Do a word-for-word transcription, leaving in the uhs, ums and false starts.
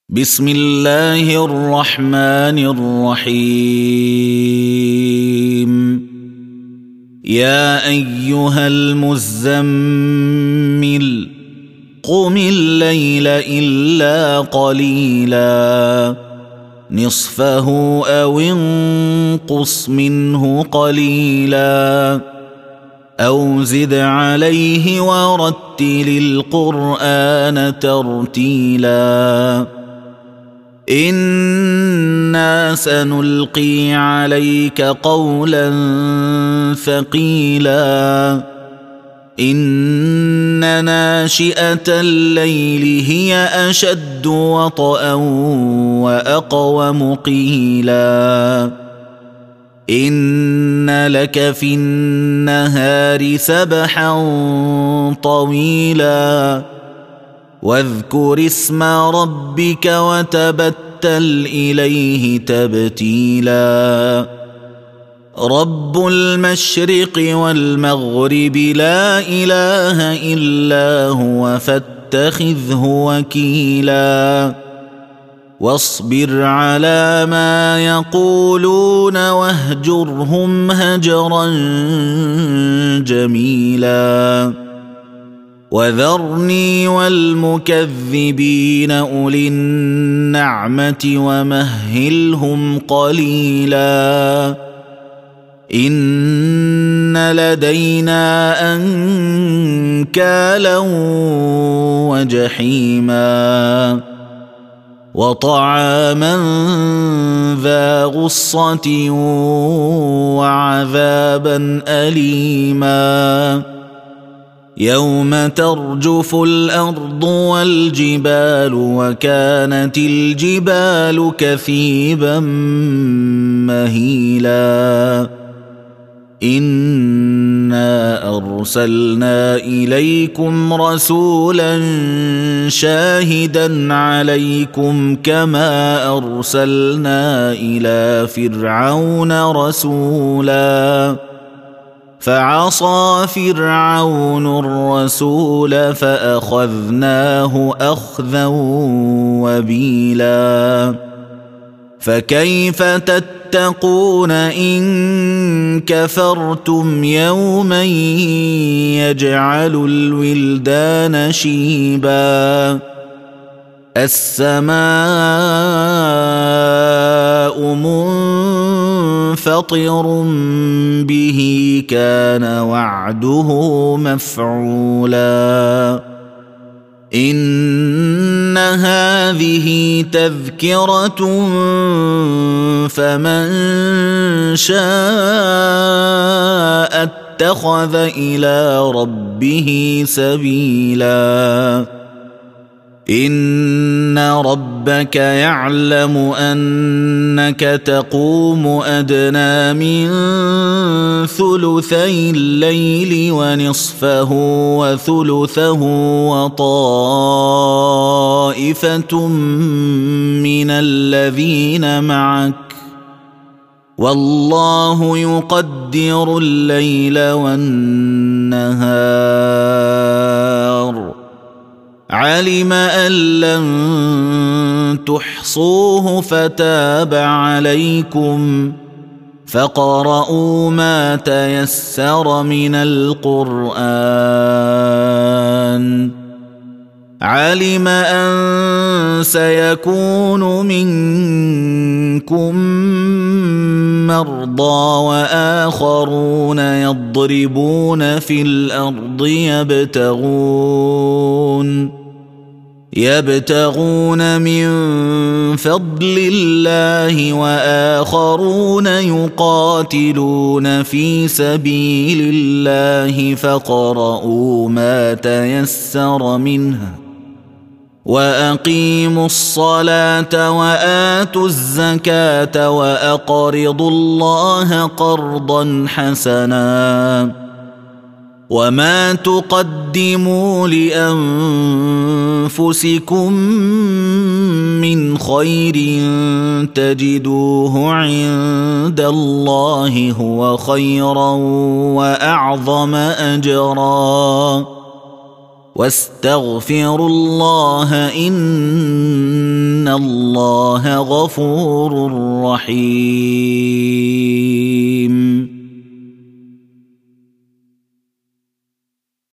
بسم الله الرحمن الرحيم. يا أيها المزمل قم الليل إلا قليلا نصفه أو انقص منه قليلا أو زد عليه ورتل القرآن ترتيلا إنا سنلقي عليك قولا ثقيلا إن ناشئة الليل هي أشد وطئا وأقوم قيلا إن لك في النهار سبحا طويلا واذكر اسم ربك وتبتل إليه تبتيلا رب المشرق والمغرب لا إله إلا هو فاتخذه وكيلا واصبر على ما يقولون واهجرهم هجرا جميلا وذرني والمكذبين أولي النعمة ومهلهم قليلا إن لدينا أنكالا وجحيما وطعاما ذا غصة وعذابا أليما يوم ترجف الأرض والجبال وكانت الجبال كثيبا مهيلا إنا أرسلنا إليكم رسولا شاهدا عليكم كما أرسلنا إلى فرعون رسولا فعصى فرعون الرسول فأخذناه أخذا وبيلا فكيف تتقون إن كفرتم يوما يجعل الولدان شيبا السماء منفطر به كان وعده مفعولا إن هذه تذكرة فمن شاء اتخذ إلى ربه سبيلا إن ربك يعلم أنك تقوم أدنى من ثلثي الليل ونصفه وثلثه وطائفة من الذين معك والله يقدر الليل والنهار علم أن لن تحصوه فتاب عليكم فاقرؤوا ما تيسر من القرآن علم أن سيكون منكم مرضى وآخرون يضربون في الأرض يبتغون يبتغون من فضل الله وآخرون يقاتلون في سبيل الله فاقرؤوا ما تيسر منه وأقيموا الصلاة وآتوا الزكاة وأقرضوا الله قرضا حسنا وما تقدموا لأنفسكم من خير تجدوه عند الله هو خيرا وأعظم أجرا واستغفروا الله إن الله غفور رحيم.